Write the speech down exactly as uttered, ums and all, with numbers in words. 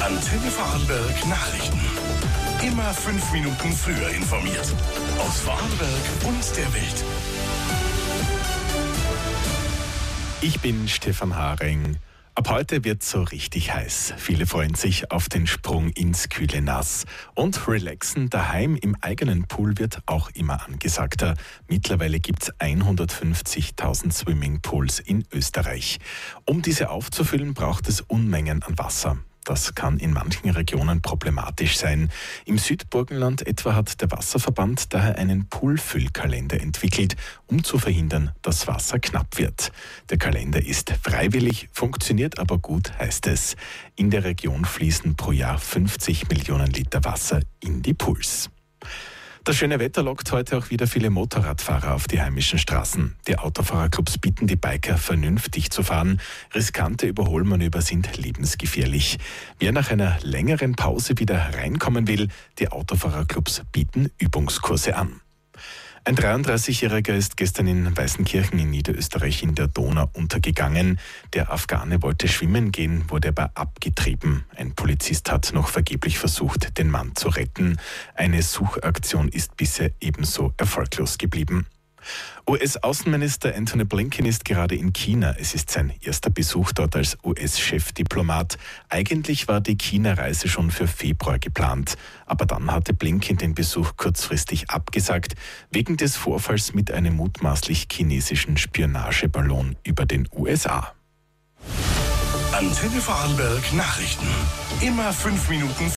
Antenne Vorarlberg Nachrichten. Immer fünf Minuten früher informiert. Aus Vorarlberg und der Welt. Ich bin Stefan Haring. Ab heute wird es so richtig heiß. Viele freuen sich auf den Sprung ins kühle Nass. Und relaxen daheim im eigenen Pool wird auch immer angesagter. Mittlerweile gibt es hundertfünfzigtausend Swimmingpools in Österreich. Um diese aufzufüllen, braucht es Unmengen an Wasser. Das kann in manchen Regionen problematisch sein. Im Südburgenland etwa hat der Wasserverband daher einen Poolfüllkalender entwickelt, um zu verhindern, dass Wasser knapp wird. Der Kalender ist freiwillig, funktioniert aber gut, heißt es. In der Region fließen pro Jahr fünfzig Millionen Liter Wasser in die Pools. Das schöne Wetter lockt heute auch wieder viele Motorradfahrer auf die heimischen Straßen. Die Autofahrerclubs bitten die Biker, vernünftig zu fahren. Riskante Überholmanöver sind lebensgefährlich. Wer nach einer längeren Pause wieder reinkommen will, die Autofahrerclubs bieten Übungskurse an. Ein dreiunddreißigjähriger ist gestern in Weißenkirchen in Niederösterreich in der Donau untergegangen. Der Afghane wollte schwimmen gehen, wurde aber abgetrieben. Ein Polizist hat noch vergeblich versucht, den Mann zu retten. Eine Suchaktion ist bisher ebenso erfolglos geblieben. U S-Außenminister Antony Blinken ist gerade in China. Es ist sein erster Besuch dort als U S-Chefdiplomat. Eigentlich war die China-Reise schon für Februar geplant. Aber dann hatte Blinken den Besuch kurzfristig abgesagt, wegen des Vorfalls mit einem mutmaßlich chinesischen Spionageballon über den U S A. Antenne Vorarlberg Nachrichten. Immer fünf Minuten